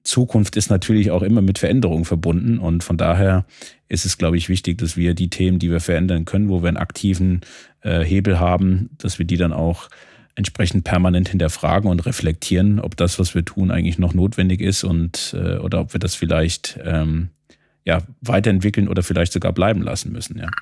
Zukunft ist natürlich auch immer mit Veränderung verbunden und von daher ist es, glaube ich, wichtig, dass wir die Themen, die wir verändern können, wo wir einen aktiven Hebel haben, dass wir die dann auch entsprechend permanent hinterfragen und reflektieren, ob das, was wir tun, eigentlich noch notwendig ist und oder ob wir das vielleicht weiterentwickeln oder vielleicht sogar bleiben lassen müssen. Ja.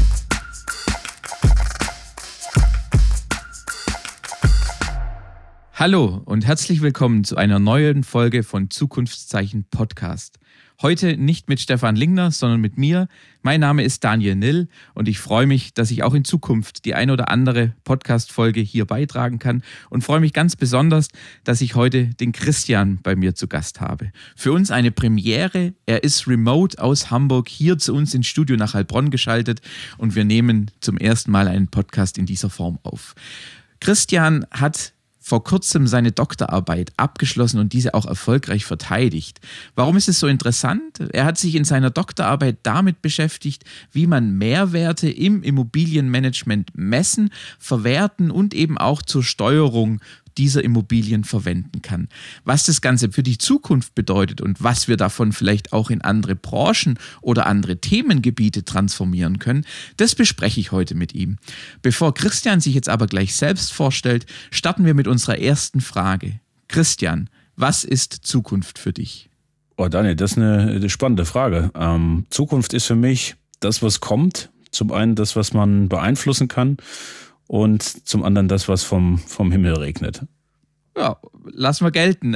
Hallo und herzlich willkommen zu einer neuen Folge von Zukunftszeichen Podcast. Heute nicht mit Stefan Lingner, sondern mit mir. Mein Name ist Daniel Nill und ich freue mich, dass ich auch in Zukunft die ein oder andere Podcast-Folge hier beitragen kann und freue mich ganz besonders, dass ich heute den Christian bei mir zu Gast habe. Für uns eine Premiere. Er ist remote aus Hamburg hier zu uns ins Studio nach Heilbronn geschaltet und wir nehmen zum ersten Mal einen Podcast in dieser Form auf. Christian hat vor kurzem seine Doktorarbeit abgeschlossen und diese auch erfolgreich verteidigt. Warum ist es so interessant? Er hat sich in seiner Doktorarbeit damit beschäftigt, wie man Mehrwerte im Immobilienmanagement messen, verwerten und eben auch zur Steuerung dieser Immobilien verwenden kann. Was das Ganze für die Zukunft bedeutet und was wir davon vielleicht auch in andere Branchen oder andere Themengebiete transformieren können, das bespreche ich heute mit ihm. Bevor Christian sich jetzt aber gleich selbst vorstellt, starten wir mit unserer ersten Frage. Christian, was ist Zukunft für dich? Oh Daniel, das ist eine spannende Frage. Zukunft ist für mich das, was kommt. Zum einen das, was man beeinflussen kann. Und zum anderen das, was vom Himmel regnet. Ja, lassen wir gelten.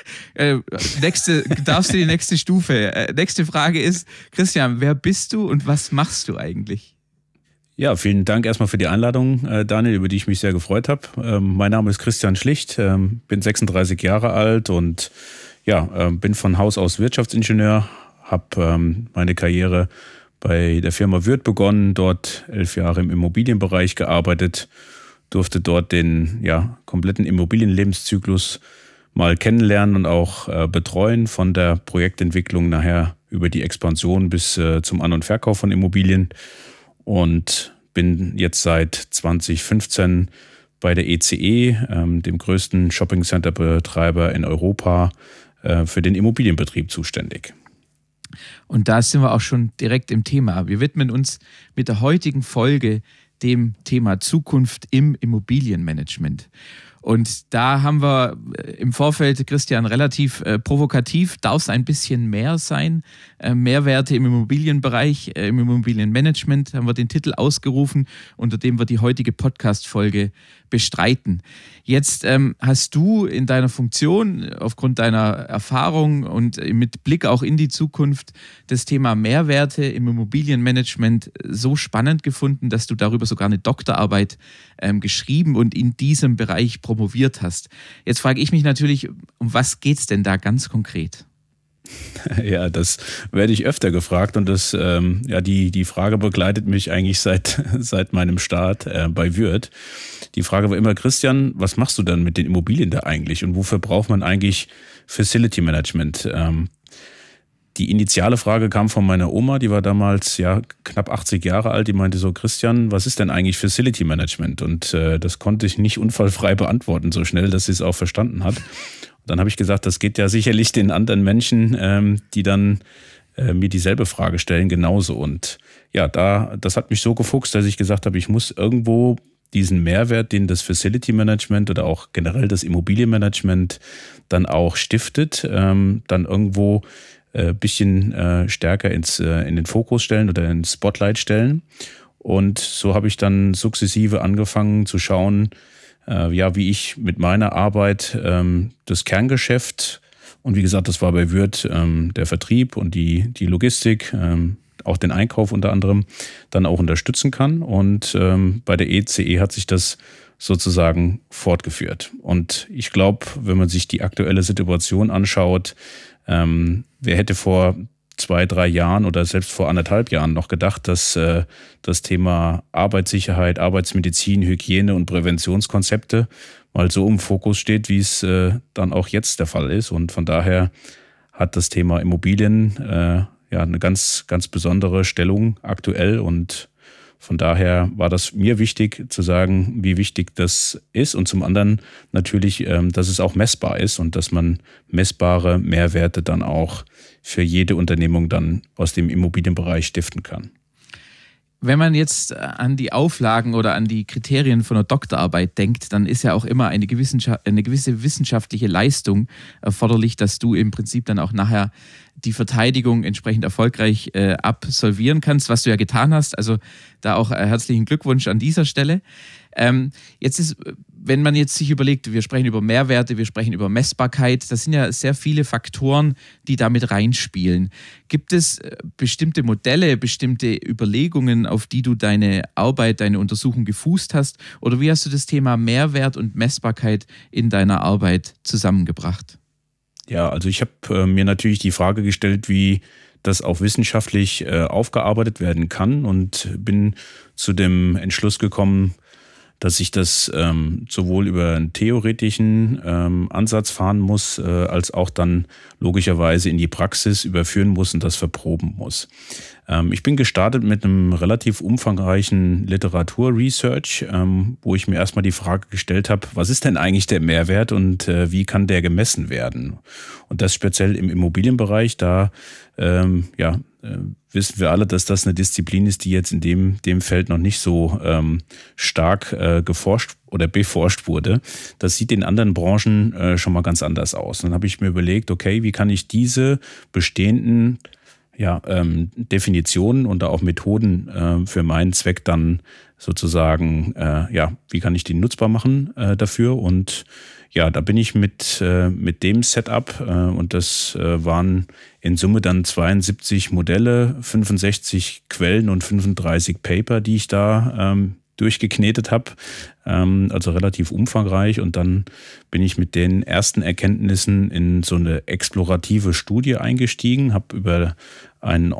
Darfst du die nächste Stufe? Nächste Frage ist, Christian, wer bist du und was machst du eigentlich? Ja, vielen Dank erstmal für die Einladung, Daniel, über die ich mich sehr gefreut habe. Mein Name ist Christian Schlicht, bin 36 Jahre alt und bin von Haus aus Wirtschaftsingenieur, habe meine Karriere bei der Firma Würth begonnen, dort 11 Jahre im Immobilienbereich gearbeitet, durfte dort den kompletten Immobilienlebenszyklus mal kennenlernen und auch betreuen, von der Projektentwicklung nachher über die Expansion bis zum An- und Verkauf von Immobilien und bin jetzt seit 2015 bei der ECE, dem größten Shopping-Center-Betreiber in Europa, für den Immobilienbetrieb zuständig. Und da sind wir auch schon direkt im Thema. Wir widmen uns mit der heutigen Folge dem Thema Zukunft im Immobilienmanagement. Und da haben wir im Vorfeld, Christian, relativ provokativ, darf es ein bisschen mehr sein. Mehrwerte im Immobilienbereich, im Immobilienmanagement haben wir den Titel ausgerufen, unter dem wir die heutige Podcast-Folge bestreiten. Jetzt hast du in deiner Funktion, aufgrund deiner Erfahrung und mit Blick auch in die Zukunft, das Thema Mehrwerte im Immobilienmanagement so spannend gefunden, dass du darüber sogar eine Doktorarbeit geschrieben und in diesem Bereich promoviert hast. Jetzt frage ich mich natürlich, um was geht es denn da ganz konkret? Ja, das werde ich öfter gefragt und die Frage begleitet mich eigentlich seit meinem Start bei Würth. Die Frage war immer, Christian, was machst du denn mit den Immobilien da eigentlich und wofür braucht man eigentlich Facility Management? Die initiale Frage kam von meiner Oma, die war damals knapp 80 Jahre alt, die meinte so, Christian, was ist denn eigentlich Facility Management? Und das konnte ich nicht unfallfrei beantworten so schnell, dass sie es auch verstanden hat. Dann habe ich gesagt, das geht ja sicherlich den anderen Menschen, die dann mir dieselbe Frage stellen, genauso. Und das hat mich so gefuchst, dass ich gesagt habe, ich muss irgendwo diesen Mehrwert, den das Facility Management oder auch generell das Immobilienmanagement dann auch stiftet, dann irgendwo ein bisschen stärker in den Fokus stellen oder ins Spotlight stellen. Und so habe ich dann sukzessive angefangen zu schauen, wie ich mit meiner Arbeit das Kerngeschäft und wie gesagt, das war bei Würth der Vertrieb und die Logistik, auch den Einkauf unter anderem, dann auch unterstützen kann. Und bei der ECE hat sich das sozusagen fortgeführt. Und ich glaube, wenn man sich die aktuelle Situation anschaut, wer hätte vor 2-3 Jahren oder selbst vor 1,5 Jahren noch gedacht, dass das Thema Arbeitssicherheit, Arbeitsmedizin, Hygiene und Präventionskonzepte mal so im Fokus steht, wie es dann auch jetzt der Fall ist. Und von daher hat das Thema Immobilien eine ganz, ganz besondere Stellung aktuell. Und Von daher war das mir wichtig zu sagen, wie wichtig das ist und zum anderen natürlich, dass es auch messbar ist und dass man messbare Mehrwerte dann auch für jede Unternehmung dann aus dem Immobilienbereich stiften kann. Wenn man jetzt an die Auflagen oder an die Kriterien von einer Doktorarbeit denkt, dann ist ja auch immer eine gewisse wissenschaftliche Leistung erforderlich, dass du im Prinzip dann auch nachher die Verteidigung entsprechend erfolgreich absolvieren kannst, was du ja getan hast. Also da auch herzlichen Glückwunsch an dieser Stelle. Jetzt ist, wenn man jetzt sich überlegt, wir sprechen über Mehrwerte, wir sprechen über Messbarkeit, das sind ja sehr viele Faktoren, die damit reinspielen. Gibt es bestimmte Modelle, bestimmte Überlegungen, auf die du deine Arbeit, deine Untersuchung gefußt hast? Oder wie hast du das Thema Mehrwert und Messbarkeit in deiner Arbeit zusammengebracht? Ja, also ich habe mir natürlich die Frage gestellt, wie das auch wissenschaftlich aufgearbeitet werden kann und bin zu dem Entschluss gekommen, dass ich das sowohl über einen theoretischen Ansatz fahren muss, als auch dann logischerweise in die Praxis überführen muss und das verproben muss. Ich bin gestartet mit einem relativ umfangreichen Literaturresearch, wo ich mir erstmal die Frage gestellt habe, was ist denn eigentlich der Mehrwert und wie kann der gemessen werden? Und das speziell im Immobilienbereich, da wissen wir alle, dass das eine Disziplin ist, die jetzt in dem Feld noch nicht so stark geforscht oder beforscht wurde. Das sieht in anderen Branchen schon mal ganz anders aus. Dann habe ich mir überlegt, okay, wie kann ich diese bestehenden Definitionen und auch Methoden für meinen Zweck dann sozusagen, wie kann ich die nutzbar machen dafür? Und ja, da bin ich mit dem Setup und das waren in Summe dann 72 Modelle, 65 Quellen und 35 Paper, die ich da durchgeknetet habe, also relativ umfangreich. Und dann bin ich mit den ersten Erkenntnissen in so eine explorative Studie eingestiegen, habe über einen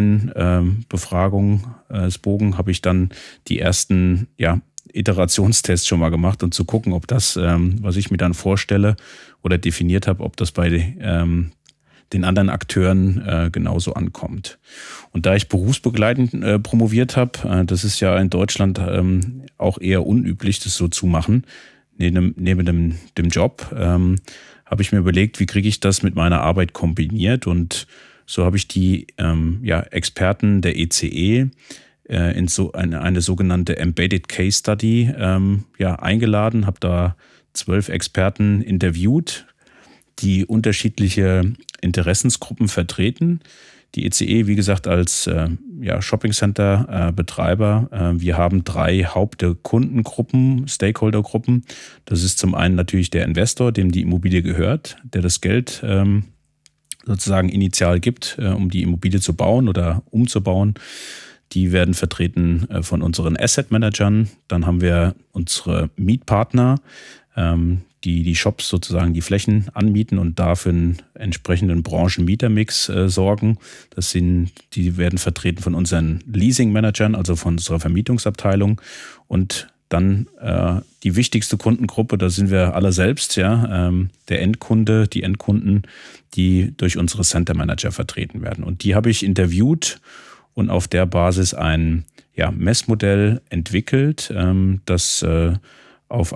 Online-Befragungsbogen habe ich dann die ersten Iterationstests schon mal gemacht und zu gucken, ob das, was ich mir dann vorstelle oder definiert habe, ob das bei den anderen Akteuren genauso ankommt. Und da ich berufsbegleitend promoviert habe, das ist ja in Deutschland auch eher unüblich, das so zu machen, neben dem Job, habe ich mir überlegt, wie kriege ich das mit meiner Arbeit kombiniert, und so habe ich die Experten der ECE in so eine sogenannte Embedded Case Study eingeladen, habe da 12 Experten interviewt, die unterschiedliche Interessensgruppen vertreten. Die ECE, wie gesagt, als Shopping Center Betreiber. Wir haben 3 Hauptkundengruppen, Stakeholdergruppen. Das ist zum einen natürlich der Investor, dem die Immobilie gehört, der das Geld sozusagen initial gibt, um die Immobilie zu bauen oder umzubauen. Die werden vertreten von unseren Asset Managern. Dann haben wir unsere Mietpartner, die Shops sozusagen die Flächen anmieten und dafür einen entsprechenden Branchenmietermix sorgen. Die werden vertreten von unseren Leasing-Managern, also von unserer Vermietungsabteilung. Und dann die wichtigste Kundengruppe, da sind wir alle selbst, der Endkunde, die Endkunden, die durch unsere Center Manager vertreten werden. Und die habe ich interviewt und auf der Basis ein Messmodell entwickelt, das auf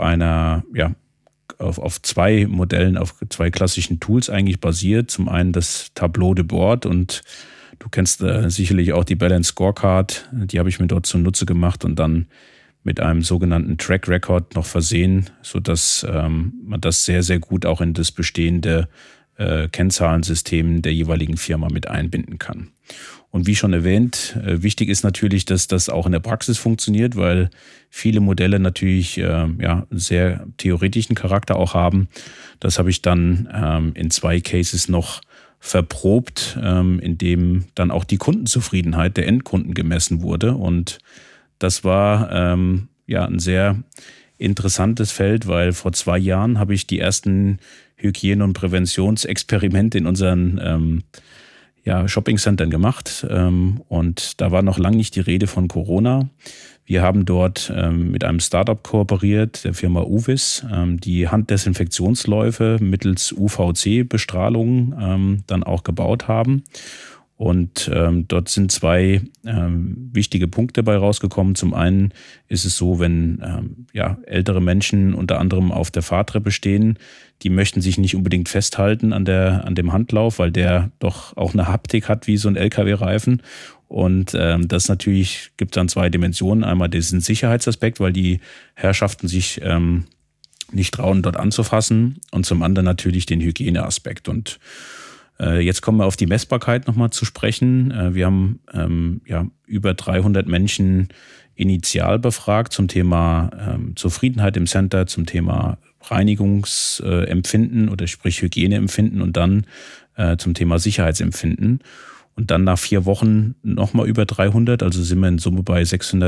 2 Modellen, auf 2 klassischen Tools eigentlich basiert. Zum einen das Tableau de Bord, und du kennst sicherlich auch die Balance Scorecard, die habe ich mir dort zunutze gemacht und dann mit einem sogenannten Track Record noch versehen, sodass man das sehr, sehr gut auch in das bestehende Kennzahlensystem der jeweiligen Firma mit einbinden kann. Und wie schon erwähnt, wichtig ist natürlich, dass das auch in der Praxis funktioniert, weil viele Modelle natürlich sehr theoretischen Charakter auch haben. Das habe ich dann in 2 Cases noch verprobt, in dem dann auch die Kundenzufriedenheit der Endkunden gemessen wurde. Und das war ein sehr interessantes Feld, weil vor 2 Jahren habe ich die ersten Hygiene- und Präventionsexperimente in unseren Shopping-Centern gemacht, und da war noch lange nicht die Rede von Corona. Wir haben dort mit einem Startup kooperiert, der Firma Uvis, die Handdesinfektionsläufe mittels UVC-Bestrahlung dann auch gebaut haben. Und dort sind zwei wichtige Punkte bei rausgekommen. Zum einen ist es so, wenn ältere Menschen unter anderem auf der Fahrtreppe stehen, die möchten sich nicht unbedingt festhalten an dem Handlauf, weil der doch auch eine Haptik hat wie so ein LKW-Reifen. Und das natürlich gibt dann zwei Dimensionen. Einmal diesen Sicherheitsaspekt, weil die Herrschaften sich nicht trauen, dort anzufassen. Und zum anderen natürlich den Hygieneaspekt. Und jetzt kommen wir auf die Messbarkeit nochmal zu sprechen. Wir haben über 300 Menschen initial befragt zum Thema Zufriedenheit im Center, zum Thema Reinigungsempfinden oder sprich Hygieneempfinden und dann zum Thema Sicherheitsempfinden. Und dann nach 4 Wochen nochmal über 300, also sind wir in Summe bei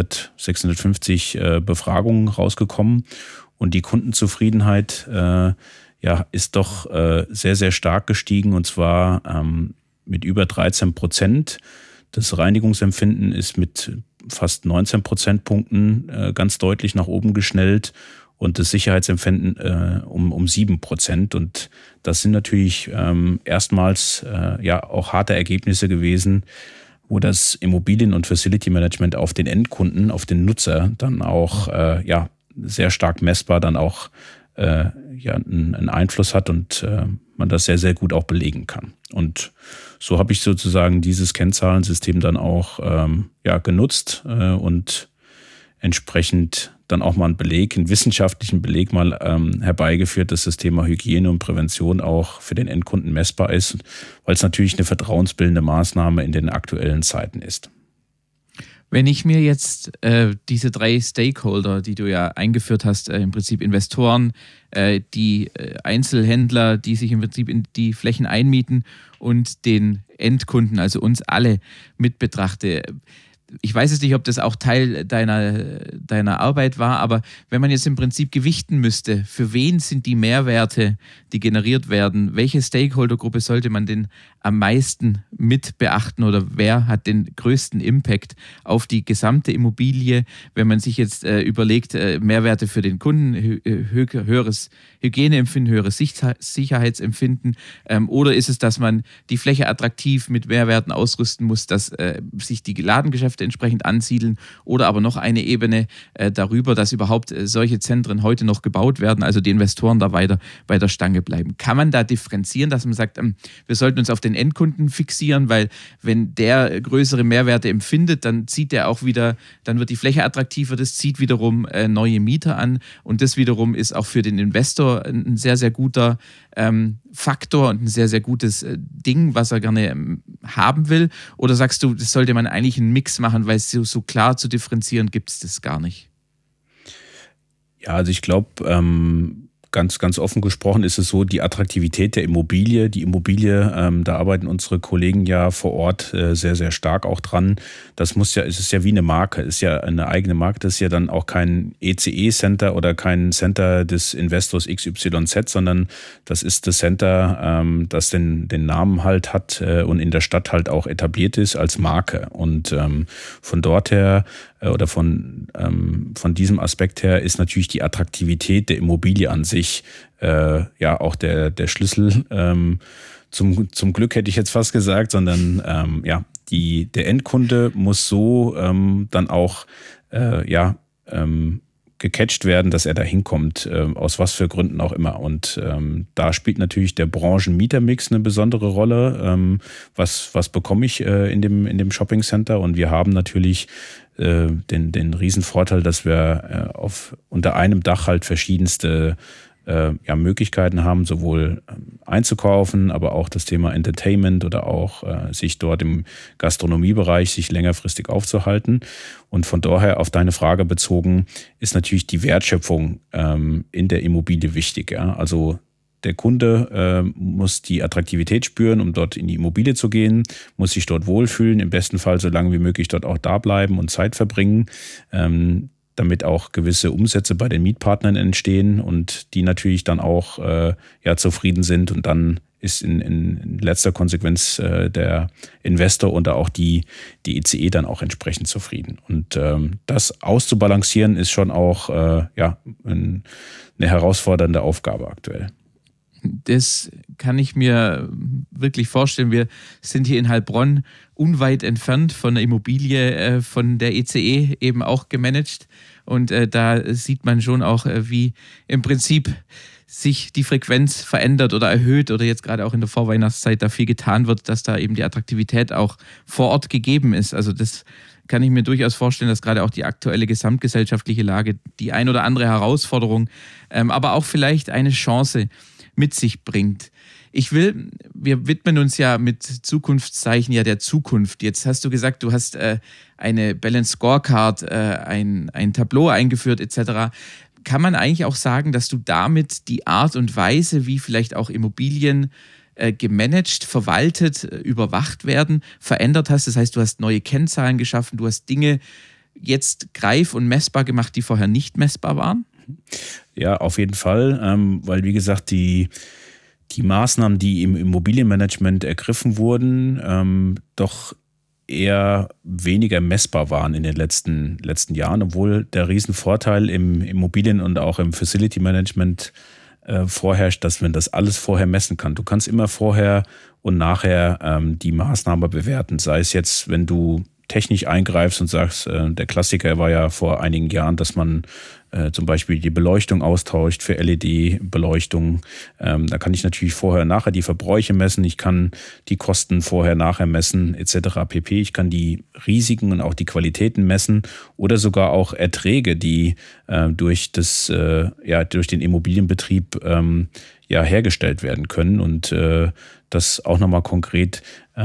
650 Befragungen rausgekommen. Und die Kundenzufriedenheit ist doch sehr, sehr stark gestiegen, und zwar mit über 13%. Das Reinigungsempfinden ist mit fast 19 Prozentpunkten ganz deutlich nach oben geschnellt und das Sicherheitsempfinden um 7%. Und das sind natürlich erstmals auch harte Ergebnisse gewesen, wo das Immobilien- und Facility Management auf den Endkunden, auf den Nutzer dann auch sehr stark messbar dann auch einen Einfluss hat und man das sehr, sehr gut auch belegen kann. Und so habe ich sozusagen dieses Kennzahlensystem dann auch genutzt und entsprechend dann auch mal einen wissenschaftlichen Beleg mal herbeigeführt, dass das Thema Hygiene und Prävention auch für den Endkunden messbar ist, weil es natürlich eine vertrauensbildende Maßnahme in den aktuellen Zeiten ist. Wenn ich mir jetzt diese 3 Stakeholder, die du ja eingeführt hast, im Prinzip Investoren, die Einzelhändler, die sich im Prinzip in die Flächen einmieten und den Endkunden, also uns alle mit betrachte. Ich weiß jetzt nicht, ob das auch Teil deiner Arbeit war, aber wenn man jetzt im Prinzip gewichten müsste, für wen sind die Mehrwerte, die generiert werden, welche Stakeholdergruppe sollte man denn am meisten mit beachten oder wer hat den größten Impact auf die gesamte Immobilie, wenn man sich jetzt überlegt, Mehrwerte für den Kunden, höheres Hygieneempfinden, höheres Sicherheitsempfinden, oder ist es, dass man die Fläche attraktiv mit Mehrwerten ausrüsten muss, dass sich die Ladengeschäfte entsprechend ansiedeln, oder aber noch eine Ebene darüber, dass überhaupt solche Zentren heute noch gebaut werden, also die Investoren da weiter bei der Stange bleiben. Kann man da differenzieren, dass man sagt, wir sollten uns auf den Endkunden fixieren, weil wenn der größere Mehrwerte empfindet, dann zieht der auch wieder, dann wird die Fläche attraktiver, das zieht wiederum neue Mieter an und das wiederum ist auch für den Investor ein sehr, sehr guter Faktor und ein sehr, sehr gutes Ding, was er gerne haben will? Oder sagst du, das sollte man eigentlich einen Mix machen, weil so klar zu differenzieren gibt es das gar nicht? Ja, also ich glaube, ganz, ganz offen gesprochen ist es so, die Attraktivität der Immobilie, da arbeiten unsere Kollegen ja vor Ort sehr, sehr stark auch dran. Es ist ja wie eine Marke, ist ja eine eigene Marke, das ist ja dann auch kein ECE-Center oder kein Center des Investors XYZ, sondern das ist das Center, das den Namen halt hat und in der Stadt halt auch etabliert ist als Marke. Und von dort her oder von diesem Aspekt her ist natürlich die Attraktivität der Immobilie an sich auch der Schlüssel zum Glück, hätte ich jetzt fast gesagt, sondern der Endkunde muss so dann auch gecatcht werden, dass er da hinkommt, aus was für Gründen auch immer. Und da spielt natürlich der Branchenmietermix eine besondere Rolle. Was bekomme ich in dem Shoppingcenter? Und wir haben natürlich den Riesenvorteil, dass wir unter einem Dach halt verschiedenste Möglichkeiten haben, sowohl einzukaufen, aber auch das Thema Entertainment oder auch sich dort im Gastronomiebereich sich längerfristig aufzuhalten. Und von daher auf deine Frage bezogen ist natürlich die Wertschöpfung in der Immobilie wichtig. Ja? Also der Kunde muss die Attraktivität spüren, um dort in die Immobilie zu gehen, muss sich dort wohlfühlen, im besten Fall so lange wie möglich dort auch da bleiben und Zeit verbringen, damit auch gewisse Umsätze bei den Mietpartnern entstehen und die natürlich dann auch zufrieden sind. Und dann ist in letzter Konsequenz der Investor und auch die ECE dann auch entsprechend zufrieden. Und das auszubalancieren ist schon auch eine herausfordernde Aufgabe aktuell. Das kann ich mir wirklich vorstellen. Wir sind hier in Heilbronn unweit entfernt von der Immobilie von der ECE eben auch gemanagt. Und da sieht man schon auch, wie im Prinzip sich die Frequenz verändert oder erhöht oder jetzt gerade auch in der Vorweihnachtszeit da viel getan wird, dass da eben die Attraktivität auch vor Ort gegeben ist. Also das kann ich mir durchaus vorstellen, dass gerade auch die aktuelle gesamtgesellschaftliche Lage die ein oder andere Herausforderung, aber auch vielleicht eine Chance mit sich bringt. Wir widmen uns ja mit Zukunftszeichen ja der Zukunft. Jetzt hast du gesagt, du hast eine Balance Scorecard, ein Tableau eingeführt etc. Kann man eigentlich auch sagen, dass du damit die Art und Weise, wie vielleicht auch Immobilien gemanagt, verwaltet, überwacht werden, verändert hast? Das heißt, du hast neue Kennzahlen geschaffen, du hast Dinge jetzt greif- und messbar gemacht, die vorher nicht messbar waren? Ja, auf jeden Fall, weil wie gesagt, die Maßnahmen, die im Immobilienmanagement ergriffen wurden, doch eher weniger messbar waren in den letzten Jahren, obwohl der Riesenvorteil im Immobilien- und auch im Facility Management vorherrscht, dass man das alles vorher messen kann. Du kannst immer vorher und nachher die Maßnahme bewerten, sei es jetzt, wenn du technisch eingreifst und sagst, der Klassiker war ja vor einigen Jahren, dass man zum Beispiel die Beleuchtung austauscht für LED-Beleuchtung. Da kann ich natürlich vorher und nachher die Verbräuche messen. Ich kann die Kosten vorher, nachher messen etc. pp. Ich kann die Risiken und auch die Qualitäten messen oder sogar auch Erträge, die durch den Immobilienbetrieb hergestellt werden können. Und das auch nochmal konkret.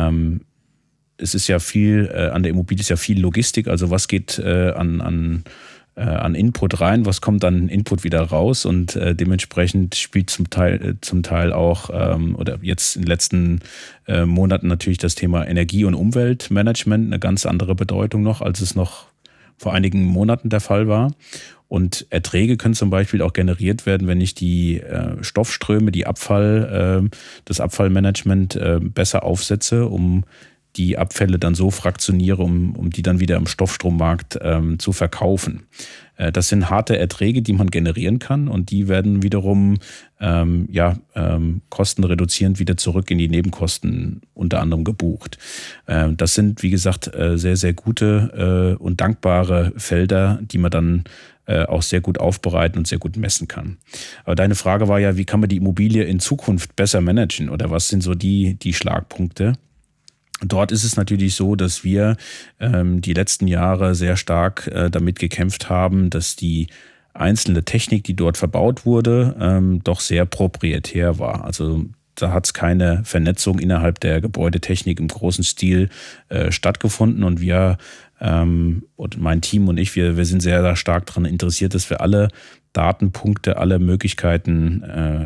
Es ist ja viel, an der Immobilie ist ja viel Logistik, also was geht an Input rein, was kommt an Input wieder raus und dementsprechend spielt zum Teil auch oder jetzt in den letzten Monaten natürlich das Thema Energie- und Umweltmanagement eine ganz andere Bedeutung noch, als es noch vor einigen Monaten der Fall war. Und Erträge können zum Beispiel auch generiert werden, wenn ich die Stoffströme, das Abfallmanagement besser aufsetze, um die Abfälle dann so fraktioniere, um die dann wieder im Stoffstrommarkt zu verkaufen. Das sind harte Erträge, die man generieren kann und die werden wiederum kostenreduzierend wieder zurück in die Nebenkosten unter anderem gebucht. Das sind, wie gesagt, sehr, sehr gute und dankbare Felder, die man dann auch sehr gut aufbereiten und sehr gut messen kann. Aber deine Frage war ja, wie kann man die Immobilie in Zukunft besser managen oder was sind so die Schlagpunkte? Dort ist es natürlich so, dass wir die letzten Jahre sehr stark damit gekämpft haben, dass die einzelne Technik, die dort verbaut wurde, doch sehr proprietär war. Also da hat es keine Vernetzung innerhalb der Gebäudetechnik im großen Stil stattgefunden. Und wir und mein Team und ich, wir sind sehr, sehr stark daran interessiert, dass wir alle Datenpunkte, alle Möglichkeiten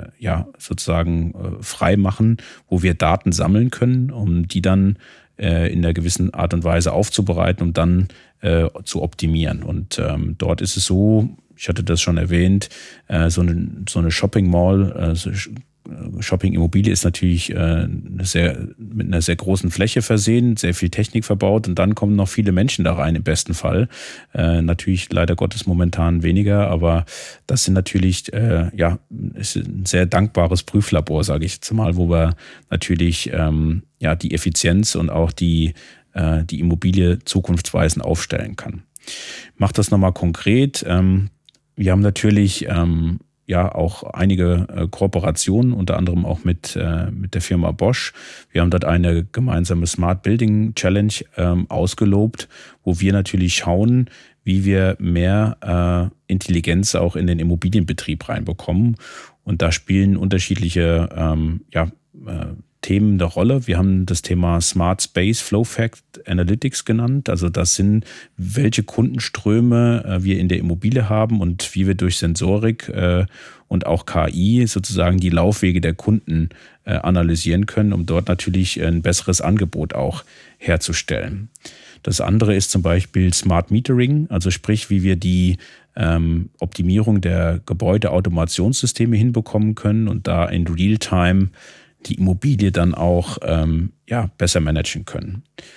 frei machen, wo wir Daten sammeln können, um die dann in einer gewissen Art und Weise aufzubereiten, um dann zu optimieren. Und dort ist es so, ich hatte das schon erwähnt, so eine Shopping Mall, Shopping-Immobilie ist natürlich mit einer sehr großen Fläche versehen, sehr viel Technik verbaut und dann kommen noch viele Menschen da rein im besten Fall. Natürlich leider Gottes momentan weniger, aber das sind natürlich ist ein sehr dankbares Prüflabor, sage ich jetzt mal, wo wir natürlich die Effizienz und auch die Immobilie zukunftsweisend aufstellen kann. Ich mache das nochmal konkret. Wir haben natürlich auch einige Kooperationen, unter anderem auch mit der Firma Bosch. Wir haben dort eine gemeinsame Smart Building Challenge ausgelobt, wo wir natürlich schauen, wie wir mehr Intelligenz auch in den Immobilienbetrieb reinbekommen. Und da spielen unterschiedliche Themen eine Rolle. Wir haben das Thema Smart Space Flow Fact Analytics genannt. Also das sind, welche Kundenströme wir in der Immobilie haben und wie wir durch Sensorik und auch KI sozusagen die Laufwege der Kunden analysieren können, um dort natürlich ein besseres Angebot auch herzustellen. Das andere ist zum Beispiel Smart Metering, also sprich, wie wir die Optimierung der Gebäudeautomationssysteme hinbekommen können und da in Realtime die Immobilie dann auch besser managen können.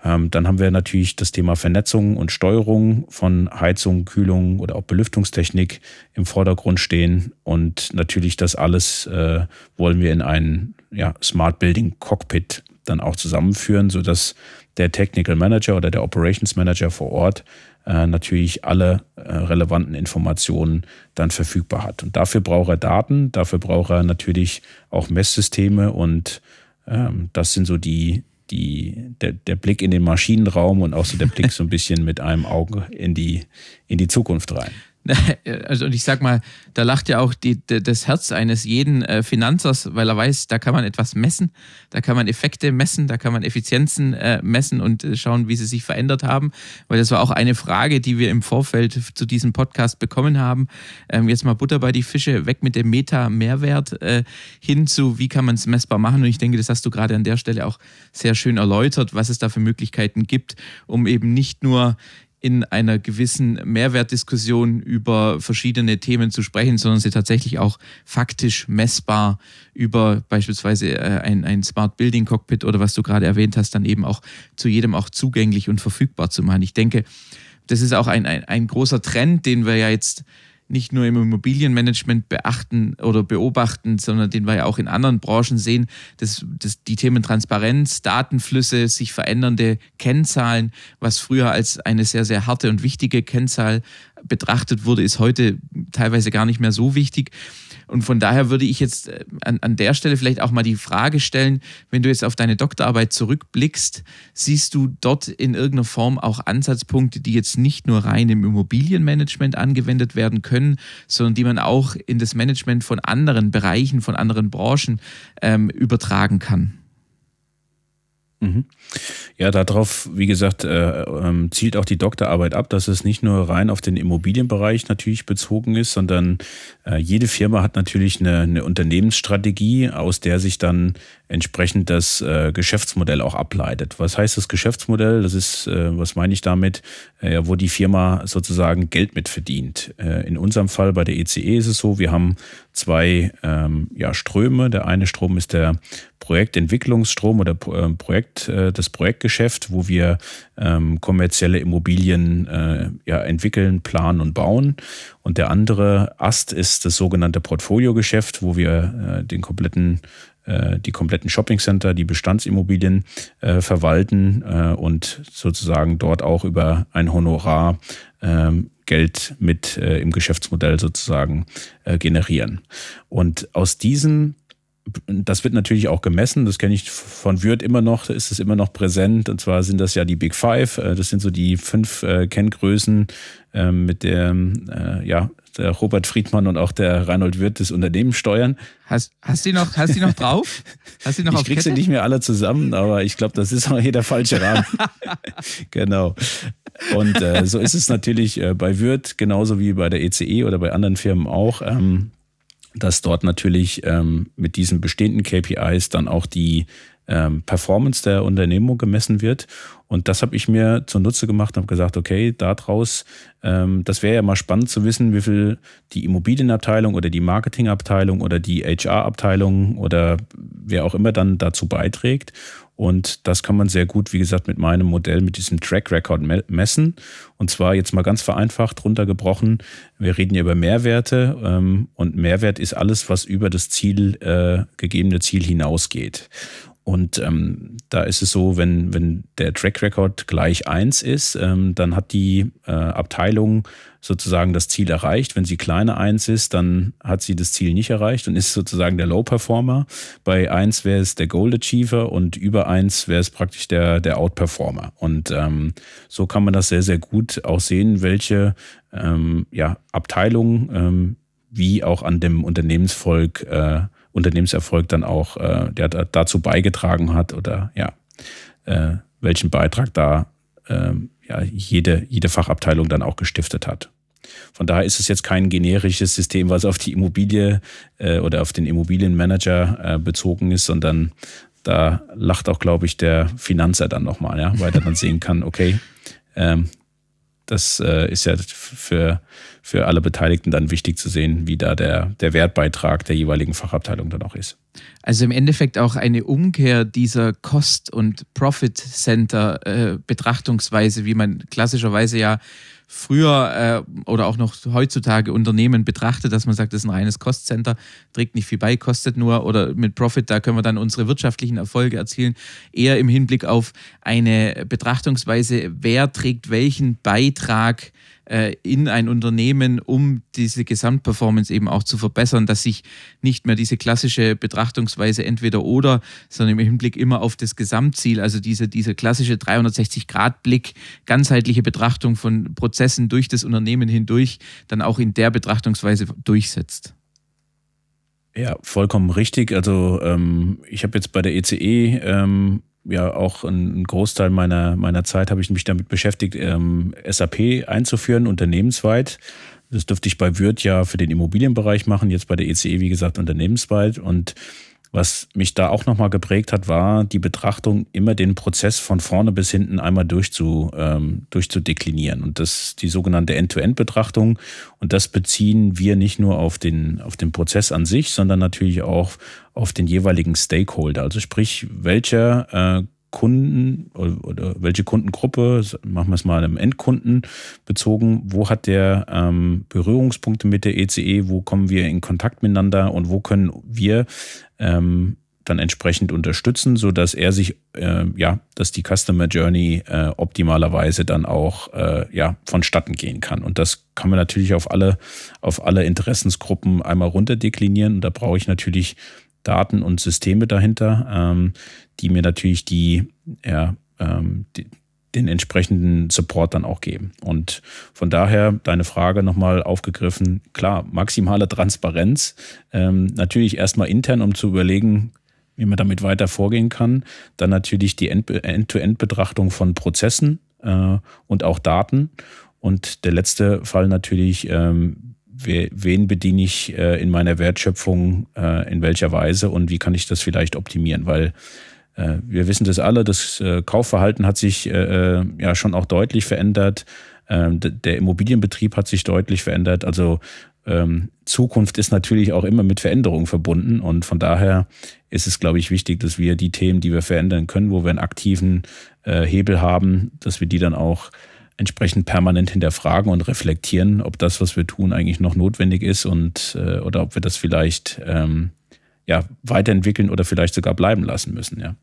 Dann haben wir natürlich das Thema Vernetzung und Steuerung von Heizung, Kühlung oder auch Belüftungstechnik im Vordergrund stehen. Und natürlich das alles wollen wir in ein Smart Building Cockpit dann auch zusammenführen, sodass der Technical Manager oder der Operations Manager vor Ort natürlich alle relevanten Informationen dann verfügbar hat. Und dafür braucht er Daten, dafür braucht er natürlich auch Messsysteme und das sind so der Blick in den Maschinenraum und auch so der Blick so ein bisschen mit einem Auge in die Zukunft rein. Also und ich sag mal, da lacht ja auch das Herz eines jeden Finanzers, weil er weiß, da kann man etwas messen, da kann man Effekte messen, da kann man Effizienzen messen und schauen, wie sie sich verändert haben. Weil das war auch eine Frage, die wir im Vorfeld zu diesem Podcast bekommen haben. Jetzt mal Butter bei die Fische, weg mit dem Meta-Mehrwert hin zu, wie kann man es messbar machen. Und ich denke, das hast du gerade an der Stelle auch sehr schön erläutert, was es da für Möglichkeiten gibt, um eben nicht nur in einer gewissen Mehrwertdiskussion über verschiedene Themen zu sprechen, sondern sie tatsächlich auch faktisch messbar über beispielsweise ein Smart Building Cockpit oder was du gerade erwähnt hast, dann eben auch zu jedem auch zugänglich und verfügbar zu machen. Ich denke, das ist auch ein großer Trend, den wir ja jetzt nicht nur im Immobilienmanagement beachten oder beobachten, sondern den wir ja auch in anderen Branchen sehen, dass die Themen Transparenz, Datenflüsse, sich verändernde Kennzahlen, was früher als eine sehr, sehr harte und wichtige Kennzahl betrachtet wurde, ist heute teilweise gar nicht mehr so wichtig. Und von daher würde ich jetzt an der Stelle vielleicht auch mal die Frage stellen, wenn du jetzt auf deine Doktorarbeit zurückblickst, siehst du dort in irgendeiner Form auch Ansatzpunkte, die jetzt nicht nur rein im Immobilienmanagement angewendet werden können, sondern die man auch in das Management von anderen Bereichen, von anderen Branchen übertragen kann? Ja, darauf, wie gesagt, zielt auch die Doktorarbeit ab, dass es nicht nur rein auf den Immobilienbereich natürlich bezogen ist, sondern jede Firma hat natürlich eine Unternehmensstrategie, aus der sich dann entsprechend das Geschäftsmodell auch ableitet. Was heißt das Geschäftsmodell? Das ist, was meine ich damit? Wo die Firma sozusagen Geld mit verdient. In unserem Fall bei der ECE ist es so, wir haben zwei Ströme. Der eine Strom ist der Projektentwicklungsstrom oder das Projektgeschäft, wo wir kommerzielle Immobilien entwickeln, planen und bauen. Und der andere Ast ist das sogenannte Portfoliogeschäft, wo wir die kompletten Shoppingcenter, die Bestandsimmobilien verwalten und sozusagen dort auch über ein Honorar Geld mit im Geschäftsmodell sozusagen generieren. Und aus diesem, das wird natürlich auch gemessen, das kenne ich von Würth immer noch, da ist es immer noch präsent, und zwar sind das ja die Big Five, das sind so die 5 Kenngrößen, mit der Robert Friedmann und auch der Reinhold Würth das Unternehmen steuern. Hast du die noch drauf? Hast du die noch ich krieg sie nicht mehr alle zusammen, aber ich glaube, das ist auch hier der falsche Rahmen. Genau. Und so ist es natürlich bei Würth, genauso wie bei der ECE oder bei anderen Firmen auch, dass dort natürlich mit diesen bestehenden KPIs dann auch die Performance der Unternehmung gemessen wird. Und das habe ich mir zunutze gemacht und habe gesagt, okay, daraus, das wäre ja mal spannend zu wissen, wie viel die Immobilienabteilung oder die Marketingabteilung oder die HR-Abteilung oder wer auch immer dann dazu beiträgt. Und das kann man sehr gut, wie gesagt, mit meinem Modell, mit diesem Track Record messen. Und zwar jetzt mal ganz vereinfacht runtergebrochen. Wir reden ja über Mehrwerte und Mehrwert ist alles, was über das gegebene Ziel hinausgeht. Und da ist es so, wenn der Track Record gleich 1 ist, dann hat die Abteilung sozusagen das Ziel erreicht. Wenn sie kleiner 1 ist, dann hat sie das Ziel nicht erreicht und ist sozusagen der Low Performer. Bei 1 wäre es der Gold Achiever und über 1 wäre es praktisch der Outperformer. Und so kann man das sehr, sehr gut auch sehen, welche Abteilungen wie auch an dem Unternehmenserfolg dann auch dazu beigetragen hat oder welchen Beitrag da jede Fachabteilung dann auch gestiftet hat. Von daher ist es jetzt kein generisches System, was auf die Immobilie oder auf den Immobilienmanager bezogen ist, sondern da lacht auch, glaube ich, der Finanzer dann nochmal, weil er dann sehen kann, okay, das ist ja für alle Beteiligten dann wichtig zu sehen, wie da der Wertbeitrag der jeweiligen Fachabteilung dann auch ist. Also im Endeffekt auch eine Umkehr dieser Cost- und Profit-Center-Betrachtungsweise, wie man klassischerweise ja früher oder auch noch heutzutage Unternehmen betrachtet, dass man sagt, das ist ein reines Cost-Center, trägt nicht viel bei, kostet nur, oder mit Profit, da können wir dann unsere wirtschaftlichen Erfolge erzielen, eher im Hinblick auf eine Betrachtungsweise, wer trägt welchen Beitrag in ein Unternehmen, um diese Gesamtperformance eben auch zu verbessern, dass sich nicht mehr diese klassische Betrachtungsweise entweder oder, sondern im Hinblick immer auf das Gesamtziel, also diese klassische 360-Grad-Blick, ganzheitliche Betrachtung von Prozessen durch das Unternehmen hindurch, dann auch in der Betrachtungsweise durchsetzt. Ja, vollkommen richtig. Also ich habe jetzt bei der ECE ja auch einen Großteil meiner Zeit habe ich mich damit beschäftigt, SAP einzuführen, unternehmensweit. Das dürfte ich bei Würth ja für den Immobilienbereich machen, jetzt bei der ECE, wie gesagt, unternehmensweit. Und was mich da auch nochmal geprägt hat, war die Betrachtung, immer den Prozess von vorne bis hinten einmal durchzudeklinieren. Und das die sogenannte End-to-End-Betrachtung. Und das beziehen wir nicht nur auf den Prozess an sich, sondern natürlich auch auf den jeweiligen Stakeholder. Also sprich, welcher Kunden oder welche Kundengruppe, machen wir es mal einem Endkunden bezogen, wo hat der Berührungspunkte mit der ECE, wo kommen wir in Kontakt miteinander und wo können wir dann entsprechend unterstützen, sodass er sich, dass die Customer Journey optimalerweise dann auch vonstatten gehen kann. Und das kann man natürlich auf alle Interessensgruppen einmal runterdeklinieren. Und da brauche ich natürlich Daten und Systeme dahinter, die mir natürlich den entsprechenden Support dann auch geben. Und von daher deine Frage nochmal aufgegriffen, klar, maximale Transparenz, natürlich erstmal intern, um zu überlegen, wie man damit weiter vorgehen kann. Dann natürlich die End-to-End-Betrachtung von Prozessen und auch Daten. Und der letzte Fall natürlich, wen bediene ich in meiner Wertschöpfung, in welcher Weise und wie kann ich das vielleicht optimieren, weil wir wissen das alle, das Kaufverhalten hat sich schon auch deutlich verändert, der Immobilienbetrieb hat sich deutlich verändert, also Zukunft ist natürlich auch immer mit Veränderungen verbunden und von daher ist es, glaube ich, wichtig, dass wir die Themen, die wir verändern können, wo wir einen aktiven Hebel haben, dass wir die dann auch entsprechend permanent hinterfragen und reflektieren, ob das, was wir tun, eigentlich noch notwendig ist und oder ob wir das vielleicht weiterentwickeln oder vielleicht sogar bleiben lassen müssen, ja.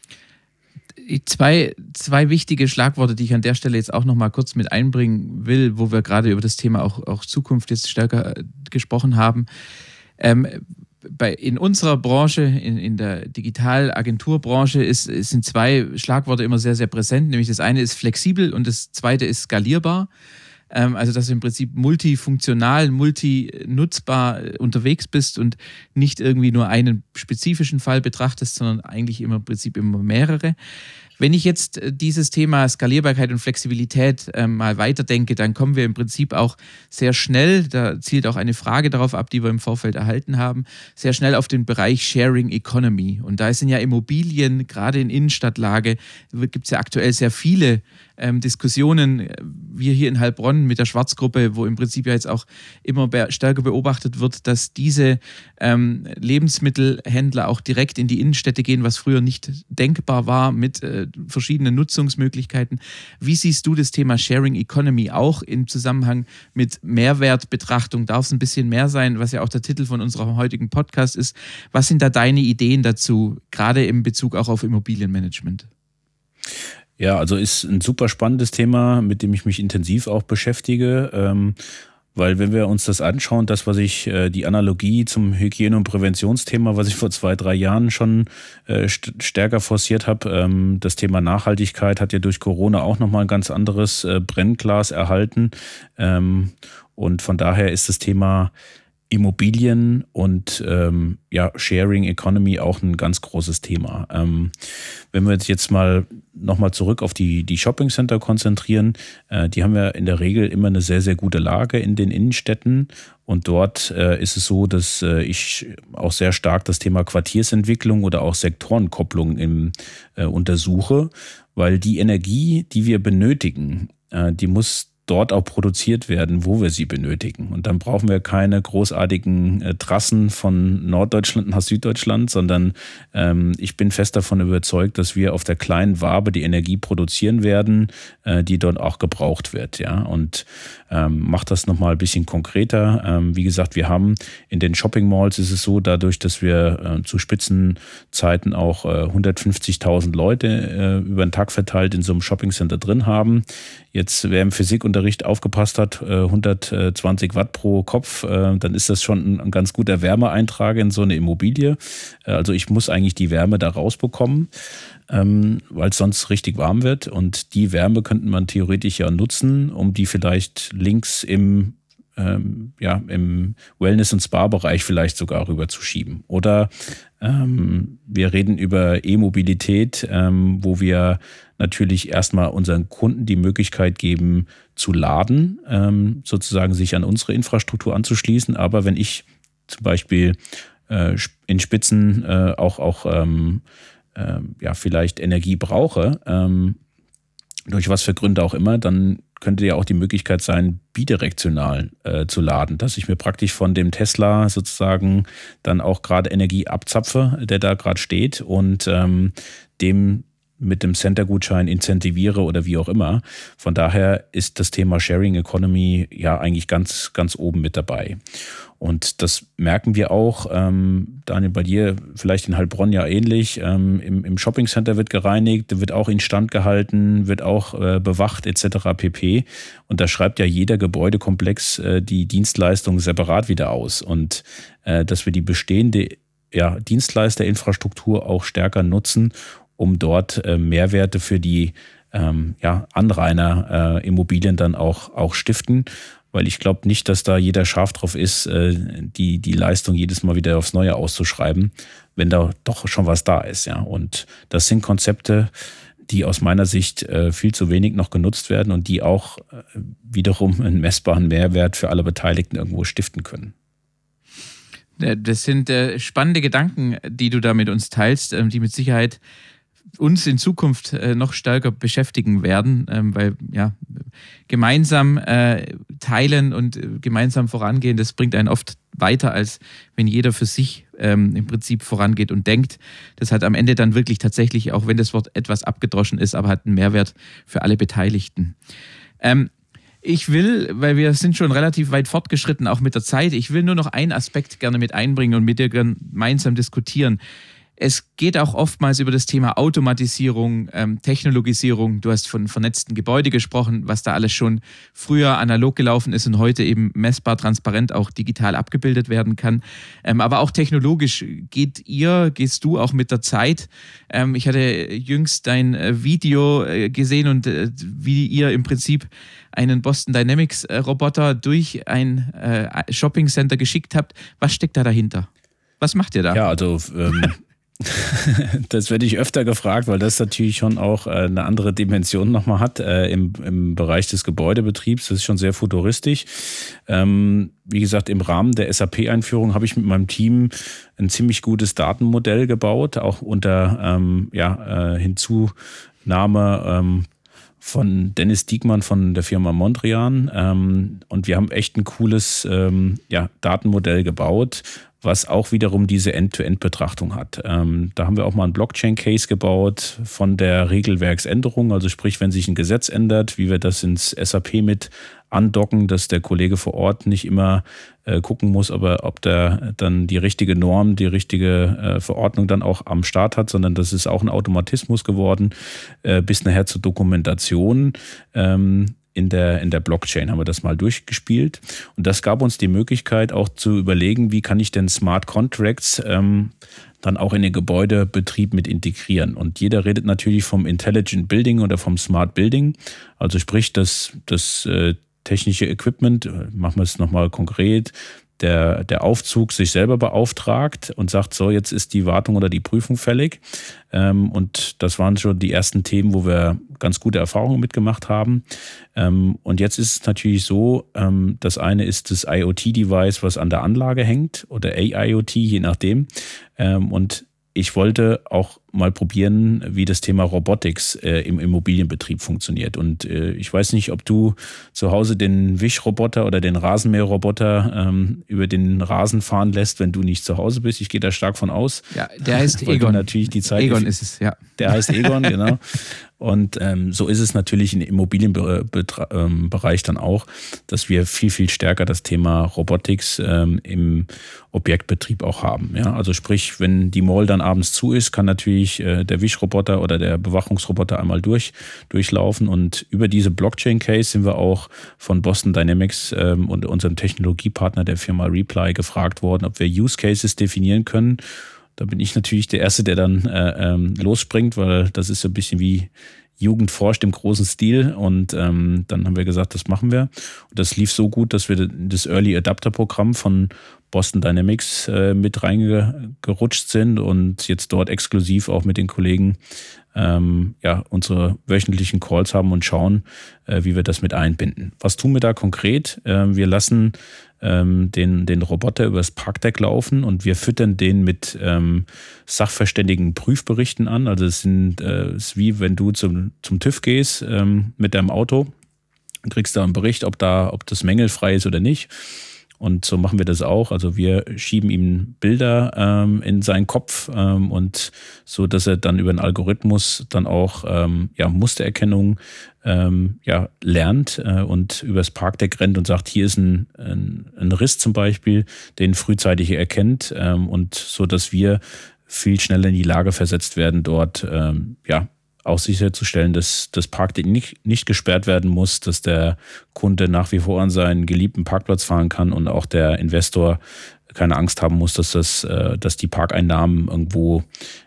Zwei wichtige Schlagworte, die ich an der Stelle jetzt auch noch mal kurz mit einbringen will, wo wir gerade über das Thema auch Zukunft jetzt stärker gesprochen haben. In unserer Branche, in der Digitalagenturbranche, sind zwei Schlagworte immer sehr, sehr präsent. Nämlich das eine ist flexibel und das zweite ist skalierbar. Also, dass du im Prinzip multifunktional, multinutzbar unterwegs bist und nicht irgendwie nur einen spezifischen Fall betrachtest, sondern eigentlich im Prinzip immer mehrere. Wenn ich jetzt dieses Thema Skalierbarkeit und Flexibilität mal weiterdenke, dann kommen wir im Prinzip auch sehr schnell, da zielt auch eine Frage darauf ab, die wir im Vorfeld erhalten haben, sehr schnell auf den Bereich Sharing Economy. Und da sind ja Immobilien, gerade in Innenstadtlage, gibt es ja aktuell sehr viele Diskussionen, wir hier in Heilbronn mit der Schwarzgruppe, wo im Prinzip ja jetzt auch immer stärker beobachtet wird, dass diese Lebensmittelhändler auch direkt in die Innenstädte gehen, was früher nicht denkbar war mit verschiedenen Nutzungsmöglichkeiten. Wie siehst du das Thema Sharing Economy auch im Zusammenhang mit Mehrwertbetrachtung? Darf es ein bisschen mehr sein, was ja auch der Titel von unserem heutigen Podcast ist? Was sind da deine Ideen dazu, gerade in Bezug auch auf Immobilienmanagement? Ja, also ist ein super spannendes Thema, mit dem ich mich intensiv auch beschäftige, weil wenn wir uns das anschauen, die Analogie zum Hygiene- und Präventionsthema, was ich vor 2-3 Jahren schon stärker forciert habe, das Thema Nachhaltigkeit hat ja durch Corona auch nochmal ein ganz anderes Brennglas erhalten und von daher ist das Thema Immobilien und Sharing Economy auch ein ganz großes Thema. Wenn wir jetzt mal nochmal zurück auf die Shopping Center konzentrieren, die haben ja in der Regel immer eine sehr, sehr gute Lage in den Innenstädten und dort ist es so, dass ich auch sehr stark das Thema Quartiersentwicklung oder auch Sektorenkopplung untersuche, weil die Energie, die wir benötigen, die muss dort auch produziert werden, wo wir sie benötigen. Und dann brauchen wir keine großartigen Trassen von Norddeutschland nach Süddeutschland, sondern ich bin fest davon überzeugt, dass wir auf der kleinen Wabe die Energie produzieren werden, die dort auch gebraucht wird. Ja? Und macht das nochmal ein bisschen konkreter. Wie gesagt, wir haben in den Shopping Malls ist es so, dadurch, dass wir zu Spitzenzeiten auch 150.000 Leute über den Tag verteilt in so einem Shoppingcenter drin haben. Jetzt, wer im Physikunterricht aufgepasst hat, 120 Watt pro Kopf, dann ist das schon ein ganz guter Wärmeeintrag in so eine Immobilie. Also ich muss eigentlich die Wärme da rausbekommen, weil es sonst richtig warm wird. Und die Wärme könnte man theoretisch ja nutzen, um die vielleicht links im Wellness- und Spa-Bereich vielleicht sogar rüber zu schieben. Oder wir reden über E-Mobilität, wo wir natürlich erstmal unseren Kunden die Möglichkeit geben, zu laden, sozusagen sich an unsere Infrastruktur anzuschließen. Aber wenn ich zum Beispiel in Spitzen vielleicht Energie brauche, durch was für Gründe auch immer, dann könnte ja auch die Möglichkeit sein, bidirektional zu laden, dass ich mir praktisch von dem Tesla sozusagen dann auch gerade Energie abzapfe, der da gerade steht und dem mit dem Center-Gutschein incentiviere oder wie auch immer. Von daher ist das Thema Sharing Economy ja eigentlich ganz, ganz oben mit dabei. Und das merken wir auch, Daniel, bei dir vielleicht in Heilbronn ja ähnlich. Im Shoppingcenter wird gereinigt, wird auch instand gehalten, wird auch bewacht etc. pp. Und da schreibt ja jeder Gebäudekomplex die Dienstleistung separat wieder aus. Und dass wir die bestehende Dienstleisterinfrastruktur auch stärker nutzen, um dort Mehrwerte für die Anrainer Immobilien dann auch stiften. Weil ich glaube nicht, dass da jeder scharf drauf ist, die Leistung jedes Mal wieder aufs Neue auszuschreiben, wenn da doch schon was da ist. Ja. Und das sind Konzepte, die aus meiner Sicht viel zu wenig noch genutzt werden und die auch wiederum einen messbaren Mehrwert für alle Beteiligten irgendwo stiften können. Das sind spannende Gedanken, die du da mit uns teilst, die mit Sicherheit uns in Zukunft noch stärker beschäftigen werden, weil gemeinsam teilen und gemeinsam vorangehen, das bringt einen oft weiter, als wenn jeder für sich im Prinzip vorangeht und denkt. Das hat am Ende dann wirklich tatsächlich, auch wenn das Wort etwas abgedroschen ist, aber hat einen Mehrwert für alle Beteiligten. Ich will, weil wir sind schon relativ weit fortgeschritten, auch mit der Zeit, ich will nur noch einen Aspekt gerne mit einbringen und mit dir gemeinsam diskutieren. Es geht auch oftmals über das Thema Automatisierung, Technologisierung. Du hast von vernetzten Gebäuden gesprochen, was da alles schon früher analog gelaufen ist und heute eben messbar, transparent auch digital abgebildet werden kann. Aber auch technologisch gehst du auch mit der Zeit. Ich hatte jüngst dein Video gesehen und wie ihr im Prinzip einen Boston Dynamics Roboter durch ein Shopping Center geschickt habt. Was steckt da dahinter? Was macht ihr da? Ja, also das werde ich öfter gefragt, weil das natürlich schon auch eine andere Dimension nochmal hat im Bereich des Gebäudebetriebs. Das ist schon sehr futuristisch. Wie gesagt, im Rahmen der SAP-Einführung habe ich mit meinem Team ein ziemlich gutes Datenmodell gebaut, auch unter Hinzunahme von Dennis Diekmann von der Firma Mondrian. Und wir haben echt ein cooles Datenmodell gebaut, was auch wiederum diese End-to-End-Betrachtung hat. Da haben wir auch mal einen Blockchain-Case gebaut von der Regelwerksänderung, also sprich, wenn sich ein Gesetz ändert, wie wir das ins SAP mit andocken, dass der Kollege vor Ort nicht immer gucken muss, ob der dann die richtige Norm, die richtige Verordnung dann auch am Start hat, sondern das ist auch ein Automatismus geworden, bis nachher zur Dokumentation. In der Blockchain haben wir das mal durchgespielt. Und das gab uns die Möglichkeit auch zu überlegen, wie kann ich denn Smart Contracts dann auch in den Gebäudebetrieb mit integrieren. Und jeder redet natürlich vom Intelligent Building oder vom Smart Building. Also sprich, das technische Equipment, machen wir es nochmal konkret, der Aufzug sich selber beauftragt und sagt, so, jetzt ist die Wartung oder die Prüfung fällig. Und das waren schon die ersten Themen, wo wir ganz gute Erfahrungen mitgemacht haben. Und jetzt ist es natürlich so, das eine ist das IoT-Device, was an der Anlage hängt oder AIoT, je nachdem. Und ich wollte auch mal probieren, wie das Thema Robotics im Immobilienbetrieb funktioniert. Und ich weiß nicht, ob du zu Hause den Wischroboter oder den Rasenmäherroboter über den Rasen fahren lässt, wenn du nicht zu Hause bist. Ich gehe da stark von aus. Ja, der heißt Egon. Natürlich die Zeit Egon ist es, ja. Der heißt Egon, genau. Und so ist es natürlich im Immobilienbereich dann auch, dass wir viel, viel stärker das Thema Robotics im Objektbetrieb auch haben. Ja, also sprich, wenn die Mall dann abends zu ist, kann natürlich der Wischroboter oder der Bewachungsroboter einmal durchlaufen. Und über diese Blockchain-Case sind wir auch von Boston Dynamics und unserem Technologiepartner der Firma Reply gefragt worden, ob wir Use Cases definieren können. Da bin ich natürlich der Erste, der dann losspringt, weil das ist so ein bisschen wie Jugend forscht im großen Stil. Und dann haben wir gesagt, das machen wir. Und das lief so gut, dass wir das Early Adapter Programm von Boston Dynamics mit reingerutscht sind und jetzt dort exklusiv auch mit den Kollegen unsere wöchentlichen Calls haben und schauen, wie wir das mit einbinden. Was tun wir da konkret? Wir lassen den Roboter übers Parkdeck laufen und wir füttern den mit sachverständigen Prüfberichten an. Also es ist wie wenn du zum TÜV gehst mit deinem Auto, kriegst da einen Bericht, ob das mängelfrei ist oder nicht. Und so machen wir das auch. Also wir schieben ihm Bilder in seinen Kopf und so, dass er dann über einen Algorithmus dann auch Mustererkennung lernt und übers Parkdeck rennt und sagt, hier ist ein Riss zum Beispiel, den frühzeitig erkennt und so, dass wir viel schneller in die Lage versetzt werden, dort auch sicherzustellen, dass das Parkdeck nicht gesperrt werden muss, dass der Kunde nach wie vor an seinen geliebten Parkplatz fahren kann und auch der Investor keine Angst haben muss, dass die Parkeinnahmen irgendwo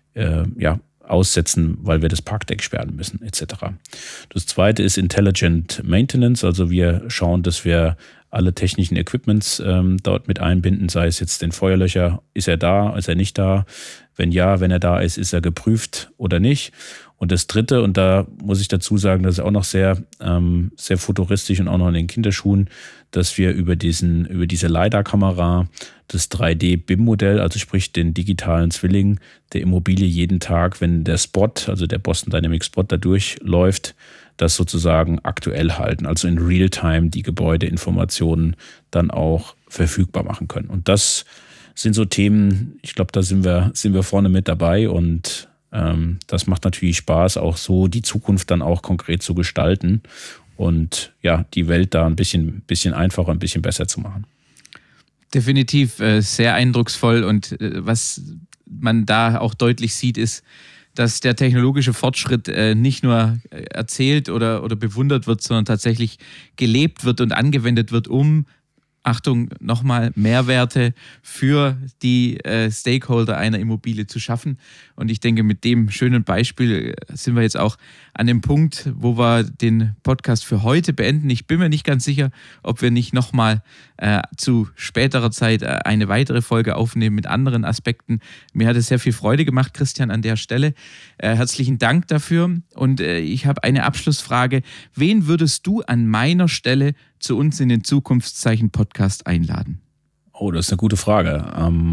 aussetzen, weil wir das Parkdeck sperren müssen, etc. Das zweite ist Intelligent Maintenance, also wir schauen, dass wir alle technischen Equipments dort mit einbinden, sei es jetzt den Feuerlöcher, ist er da, ist er nicht da? Wenn ja, wenn er da ist er geprüft oder nicht? Und das dritte, und da muss ich dazu sagen, das ist auch noch sehr, sehr futuristisch und auch noch in den Kinderschuhen, dass wir über diese LiDAR-Kamera das 3D-BIM-Modell, also sprich den digitalen Zwilling der Immobilie jeden Tag, wenn der Spot, also der Boston Dynamics Spot da durchläuft, das sozusagen aktuell halten, also in Realtime die Gebäudeinformationen dann auch verfügbar machen können. Und das sind so Themen, ich glaube, da sind wir vorne mit dabei und das macht natürlich Spaß, auch so die Zukunft dann auch konkret zu gestalten und ja, die Welt da ein bisschen einfacher, ein bisschen besser zu machen. Definitiv sehr eindrucksvoll und was man da auch deutlich sieht, ist, dass der technologische Fortschritt nicht nur erzählt oder bewundert wird, sondern tatsächlich gelebt wird und angewendet wird, um Achtung, nochmal Mehrwerte für die Stakeholder einer Immobilie zu schaffen. Und ich denke, mit dem schönen Beispiel sind wir jetzt auch an dem Punkt, wo wir den Podcast für heute beenden. Ich bin mir nicht ganz sicher, ob wir nicht nochmal zu späterer Zeit eine weitere Folge aufnehmen mit anderen Aspekten. Mir hat es sehr viel Freude gemacht, Christian, an der Stelle. Herzlichen Dank dafür. Und ich habe eine Abschlussfrage. Wen würdest du an meiner Stelle zu uns in den Zukunftszeichen-Podcast einladen? Oh, das ist eine gute Frage.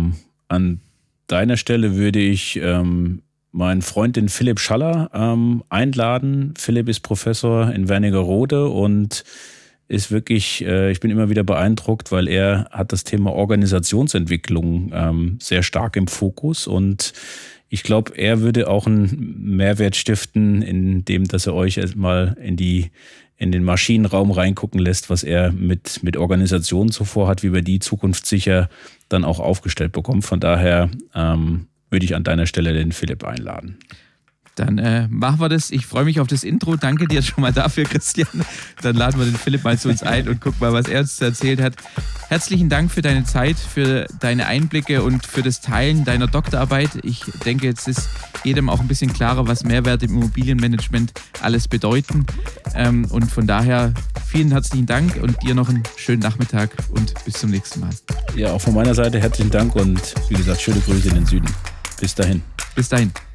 An deiner Stelle würde ich meinen Freund, den Philipp Schaller, einladen. Philipp ist Professor in Wernigerode und ist wirklich, ich bin immer wieder beeindruckt, weil er hat das Thema Organisationsentwicklung sehr stark im Fokus und ich glaube, er würde auch einen Mehrwert stiften, indem, dass er euch erstmal in den Maschinenraum reingucken lässt, was er mit Organisationen so vorhat, wie wir die zukunftssicher dann auch aufgestellt bekommen. Von daher würde ich an deiner Stelle den Philipp einladen. Dann machen wir das. Ich freue mich auf das Intro. Danke dir schon mal dafür, Christian. Dann laden wir den Philipp mal zu uns ein und gucken mal, was er uns erzählt hat. Herzlichen Dank für deine Zeit, für deine Einblicke und für das Teilen deiner Doktorarbeit. Ich denke, jetzt ist jedem auch ein bisschen klarer, was Mehrwerte im Immobilienmanagement alles bedeuten. Und von daher vielen herzlichen Dank und dir noch einen schönen Nachmittag und bis zum nächsten Mal. Ja, auch von meiner Seite herzlichen Dank und wie gesagt, schöne Grüße in den Süden. Bis dahin. Bis dahin.